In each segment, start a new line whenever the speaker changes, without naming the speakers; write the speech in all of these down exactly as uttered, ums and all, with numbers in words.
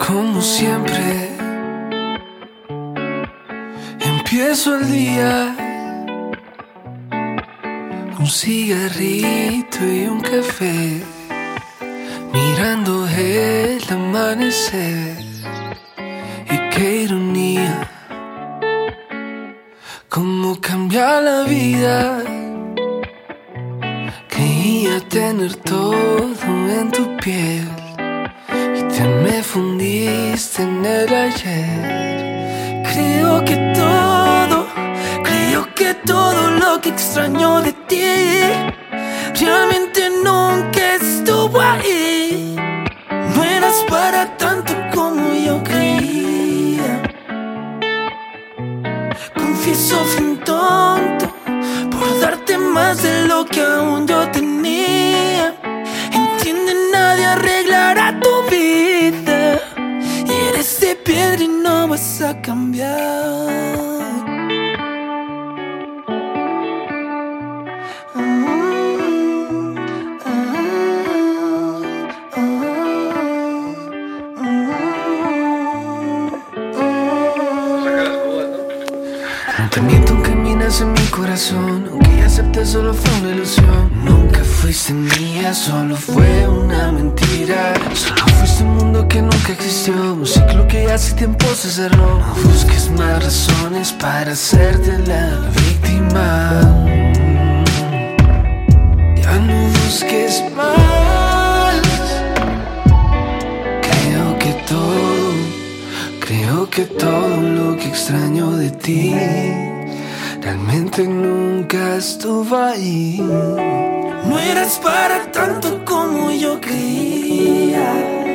Como siempre, empiezo el día, un cigarrito y un café, mirando el amanecer. Y qué ironía, cómo cambia la vida. Creía tener todo en tu piel y te me fundiste en el ayer. Creo que todo, creo que todo lo que extraño de ti realmente nunca estuvo ahí. No eras para tanto como yo creía. Confieso fui un tonto por darte más de lo que aún yo tenía. Entiende, nadie arreglará tu vida. Eres de piedra y no vas a cambiar. No te miento aunque minas en mi corazón, aunque ya acepté solo fue una ilusión. Nunca fuiste mía, solo fue una mentira. Solo fuiste un mundo que nunca existió, un ciclo que ya hace tiempo se cerró. No busques más razones para hacerte la víctima. Ya no busques más. Creo que todo, creo que todo lo que extraño de ti realmente nunca estuvo ahí. No eras para tanto como yo creía.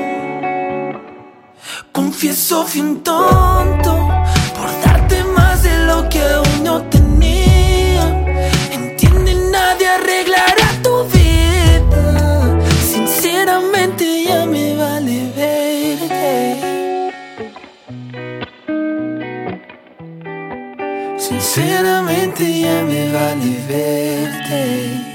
Confieso fui un tonto por darte más de lo que aún no tenía. Entiende, nadie arreglará tu vida. Sinceramente ya me vale verte. Sinceramente ya me vale verte.